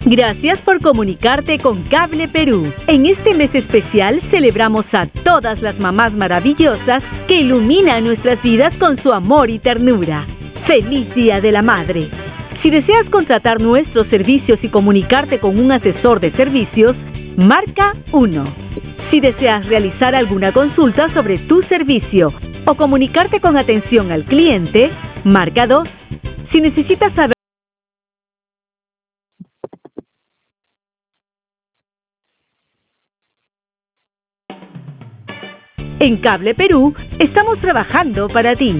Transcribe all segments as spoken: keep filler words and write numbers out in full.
Gracias por comunicarte con Cable Perú. En este mes especial celebramos a todas las mamás maravillosas que iluminan nuestras vidas con su amor y ternura. ¡Feliz Día de la Madre! Si deseas contratar nuestros servicios y comunicarte con un asesor de servicios, marca uno. Si deseas realizar alguna consulta sobre tu servicio o comunicarte con atención al cliente, marca dos. Si necesitas saber En Cable Perú estamos trabajando para ti.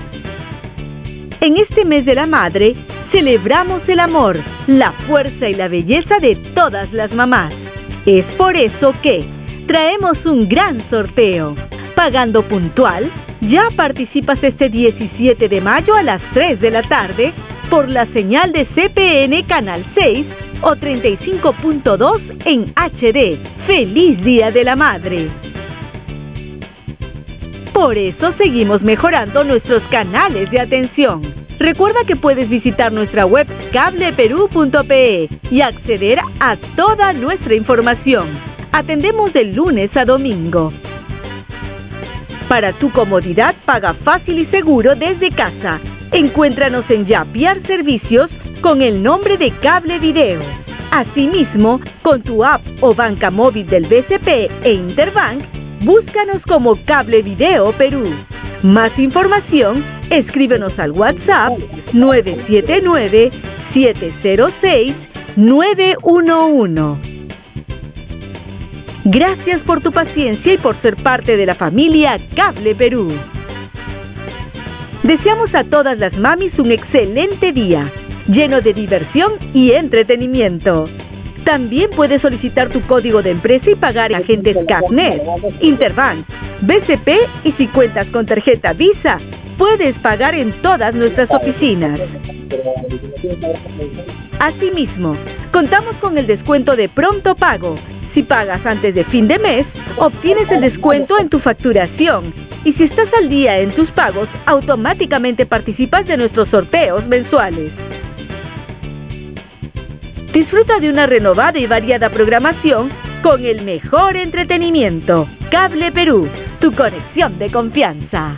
En este mes de la madre, celebramos el amor, la fuerza y la belleza de todas las mamás. Es por eso que traemos un gran sorteo. Pagando puntual, ya participas este diecisiete de mayo a las tres de la tarde por la señal de C P N Canal seis o treinta y cinco punto dos en H D. ¡Feliz Día de la Madre! Por eso seguimos mejorando nuestros canales de atención. Recuerda que puedes visitar nuestra web cable perú punto pe y acceder a toda nuestra información. Atendemos de lunes a domingo. Para tu comodidad, paga fácil y seguro desde casa. Encuéntranos en Yapiar Servicios con el nombre de Cable Video. Asimismo, con tu app o banca móvil del B C P e Interbank, búscanos como Cable Video Perú. Más información, escríbenos al WhatsApp nueve siete nueve, siete cero seis, nueve uno uno. Gracias por tu paciencia y por ser parte de la familia Cable Perú. Deseamos a todas las mamis un excelente día, lleno de diversión y entretenimiento. También puedes solicitar tu código de empresa y pagar en agentes CAFNet, Interbank, B C P y si cuentas con tarjeta Visa, puedes pagar en todas nuestras oficinas. Asimismo, contamos con el descuento de pronto pago. Si pagas antes de fin de mes, obtienes el descuento en tu facturación. Y si estás al día en tus pagos, automáticamente participas de nuestros sorteos mensuales. Disfruta de una renovada y variada programación con el mejor entretenimiento. Cable Perú, tu conexión de confianza.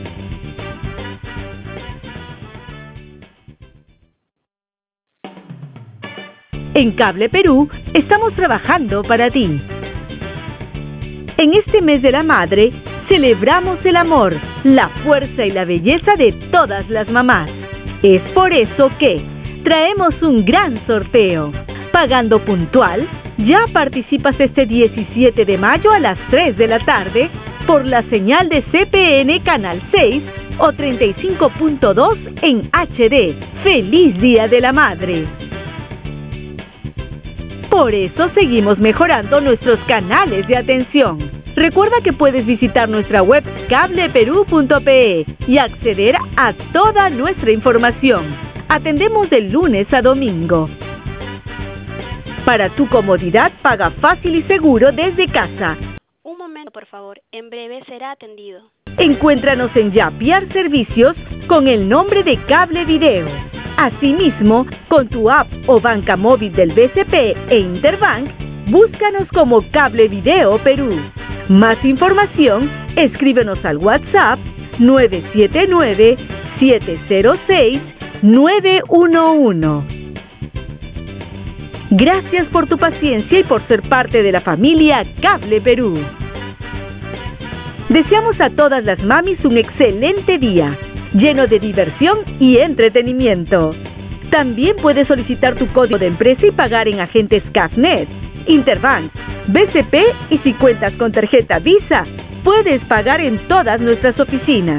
En Cable Perú estamos trabajando para ti. En este mes de la madre, celebramos el amor, la fuerza y la belleza de todas las mamás. Es por eso que traemos un gran sorteo. Pagando puntual, ya participas este diecisiete de mayo a las tres de la tarde por la señal de C P N Canal seis o treinta y cinco punto dos en H D. ¡Feliz Día de la Madre! Por eso seguimos mejorando nuestros canales de atención. Recuerda que puedes visitar nuestra web cable perú punto pe y acceder a toda nuestra información. Atendemos de lunes a domingo. Para tu comodidad, paga fácil y seguro desde casa. Un momento, por favor. En breve será atendido. Encuéntranos en Yapiar Servicios con el nombre de Cable Video. Asimismo, con tu app o banca móvil del B C P e Interbank, búscanos como Cable Video Perú. Más información, escríbenos al WhatsApp nueve siete nueve, siete cero seis, nueve uno uno. Gracias por tu paciencia y por ser parte de la familia Cable Perú. Deseamos a todas las mamis un excelente día, lleno de diversión y entretenimiento. También puedes solicitar tu código de empresa y pagar en agentes CAFNet, Interbank, B C P y si cuentas con tarjeta Visa, puedes pagar en todas nuestras oficinas.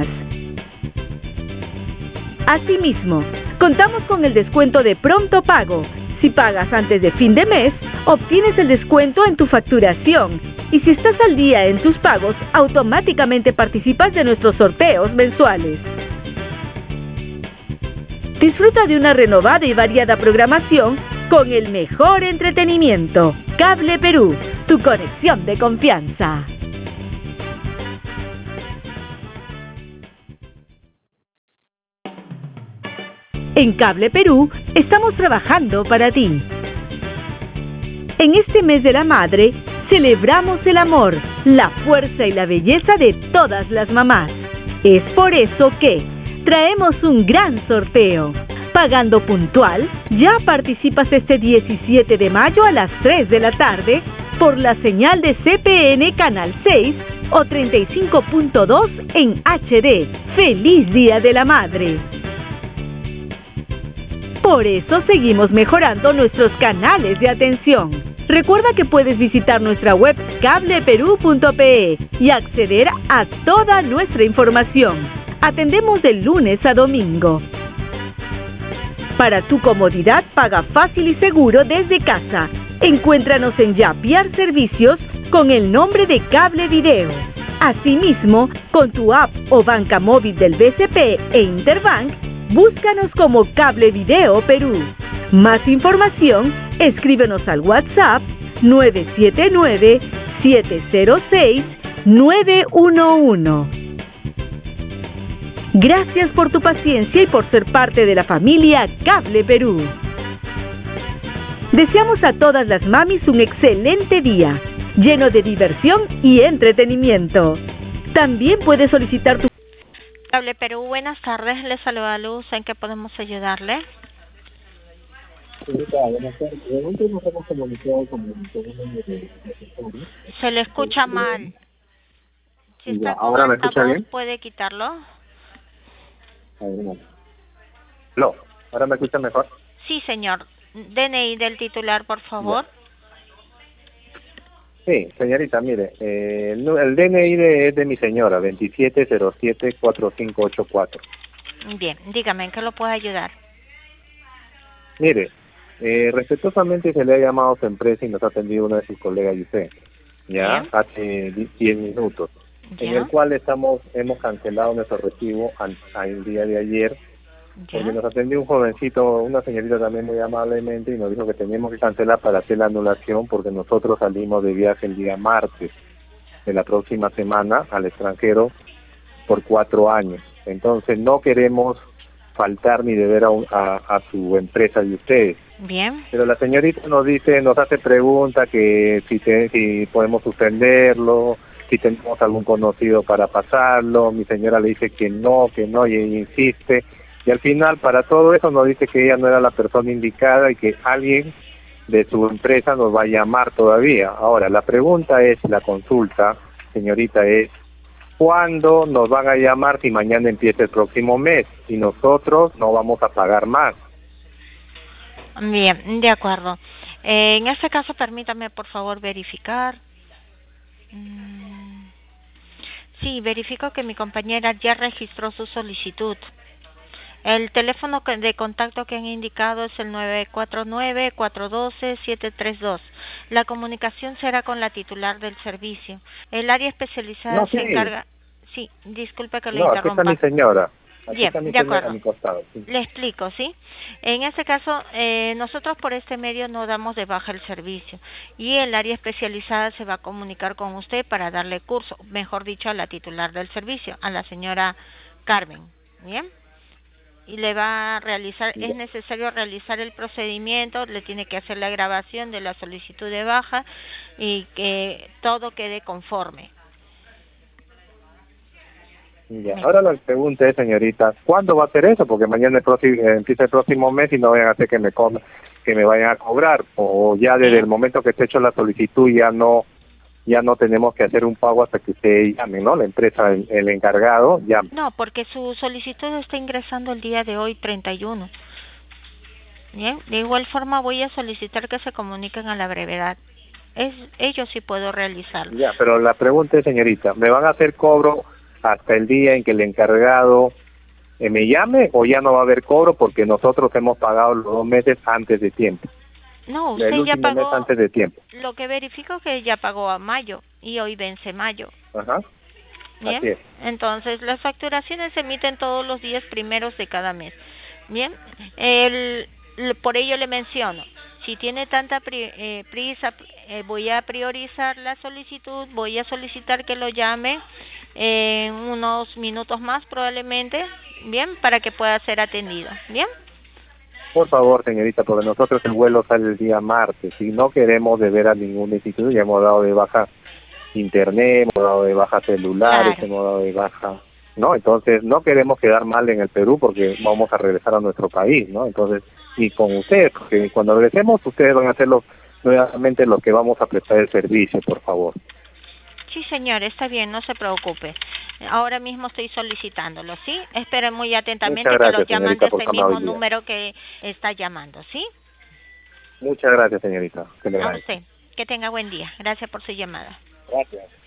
Asimismo, contamos con el descuento de pronto pago. Si pagas antes de fin de mes, obtienes el descuento en tu facturación. Y si estás al día en tus pagos, automáticamente participas de nuestros sorteos mensuales. Disfruta de una renovada y variada programación con el mejor entretenimiento. Cable Perú, tu conexión de confianza. En Cable Perú estamos trabajando para ti. En este mes de la madre, celebramos el amor, la fuerza y la belleza de todas las mamás. Es por eso que traemos un gran sorteo. Pagando puntual, ya participas este diecisiete de mayo a las tres de la tarde por la señal de C P N Canal seis o treinta y cinco punto dos en H D. ¡Feliz Día de la Madre! Por eso seguimos mejorando nuestros canales de atención. Recuerda que puedes visitar nuestra web cable perú punto pe y acceder a toda nuestra información. Atendemos de lunes a domingo. Para tu comodidad, paga fácil y seguro desde casa. Encuéntranos en Yapiar Servicios con el nombre de Cable Video. Asimismo, con tu app o banca móvil del B C P e Interbank, búscanos como Cable Video Perú. Más información, escríbenos al WhatsApp nueve siete nueve, siete cero seis, nueve uno uno. Gracias por tu paciencia y por ser parte de la familia Cable Perú. Deseamos a todas las mamis un excelente día, lleno de diversión y entretenimiento. También puedes solicitar tu... Cable Perú, buenas tardes, le saluda Luz, ¿en qué podemos ayudarle? Se le escucha mal. Si está con ¿Ahora me escucha altavoz, bien? ¿puede quitarlo? A ver, no. No, ¿ahora me escucha mejor? Sí, señor. D N I del titular, por favor. Sí, señorita, mire, eh, el, nu- el D N I de, es de mi señora, veintisiete cero siete, cuatro cinco ocho cuatro. Bien, dígame, ¿en qué lo puedo ayudar? Mire, eh, respetuosamente se le ha llamado a su empresa y nos ha atendido una de sus colegas y usted, ya, Bien. hace di- diez minutos, en ¿Ya? el cual estamos hemos cancelado nuestro recibo an- al día de ayer, porque ¿Ya? nos atendió un jovencito, una señorita también muy amablemente, y nos dijo que teníamos que cancelar para hacer la anulación porque nosotros salimos de viaje el día martes de la próxima semana al extranjero por cuatro años. Entonces no queremos faltar ni deber a, un- a, a su empresa de ustedes. Bien. Pero la señorita nos dice, nos hace pregunta que si, te, si podemos suspenderlo, si tenemos algún conocido para pasarlo. Mi señora le dice que no, que no, y ella insiste. Y al final, para todo eso, nos dice que ella no era la persona indicada y que alguien de su empresa nos va a llamar todavía. Ahora, la pregunta es, la consulta, señorita, es, ¿cuándo nos van a llamar si mañana empieza el próximo mes? Y nosotros no vamos a pagar más. Bien, de acuerdo. Eh, en este caso, permítame, por favor, verificar. Mm, Sí, verifico que mi compañera ya registró su solicitud. El teléfono que- de contacto que han indicado es el nueve cuatro nueve, cuatro uno dos, siete tres dos. La comunicación será con la titular del servicio. El área especializada No, se sí. encarga... Sí, disculpe que le No, aquí está interrumpa. mi señora. Aquí Bien, está mi de señora acuerdo. a mi costado. Sí. Le explico, ¿sí? En este caso, eh, nosotros por este medio no damos de baja el servicio y el área especializada se va a comunicar con usted para darle curso, mejor dicho, a la titular del servicio, a la señora Carmen, ¿bien? Y le va a realizar, es necesario realizar el procedimiento, le tiene que hacer la grabación de la solicitud de baja y que todo quede conforme. Ya. Ahora la pregunta es, señorita, ¿cuándo va a hacer eso? Porque mañana el próximo, eh, empieza el próximo mes y no vayan a hacer que me co- que me vayan a cobrar, o ya desde el momento que esté hecho la solicitud ya no ya no tenemos que hacer un pago hasta que usted llame, ¿no? La empresa, el, el encargado llame. No, porque su solicitud está ingresando el día de hoy, treinta y uno. Bien, de igual forma voy a solicitar que se comuniquen a la brevedad. Es, ellos sí puedo realizarlo. Ya, pero la pregunta es, señorita, ¿me van a hacer cobro hasta el día en que el encargado eh, me llame o ya no va a haber cobro porque nosotros hemos pagado los dos meses antes de tiempo? No, El usted ya último mes pagó, antes de tiempo. lo que verifico que ya pagó a mayo y hoy vence mayo. Ajá. Bien, Así es. entonces las facturaciones se emiten todos los días primeros de cada mes. Bien, el, l- por ello le menciono, si tiene tanta pri- eh, prisa, eh, voy a priorizar la solicitud, voy a solicitar que lo llame en unos minutos más probablemente, bien, para que pueda ser atendido. Bien, Por favor, señorita, porque nosotros el vuelo sale el día martes y no queremos deber a ningún instituto. Ya hemos dado de baja internet, hemos dado de baja celulares, Claro. hemos dado de baja, ¿no? Entonces no queremos quedar mal en el Perú porque vamos a regresar a nuestro país, ¿no? Entonces, y con ustedes, porque cuando regresemos ustedes van a ser los, nuevamente los que vamos a prestar el servicio, por favor. Sí, señor, está bien, no se preocupe. Ahora mismo estoy solicitándolo, ¿sí? Espere muy atentamente Muchas que gracias, los llaman señorita, de por ese su mismo amabilidad. número que está llamando, ¿sí? Muchas gracias, señorita. Que le A agradezco. usted. Que tenga buen día. Gracias por su llamada. Gracias.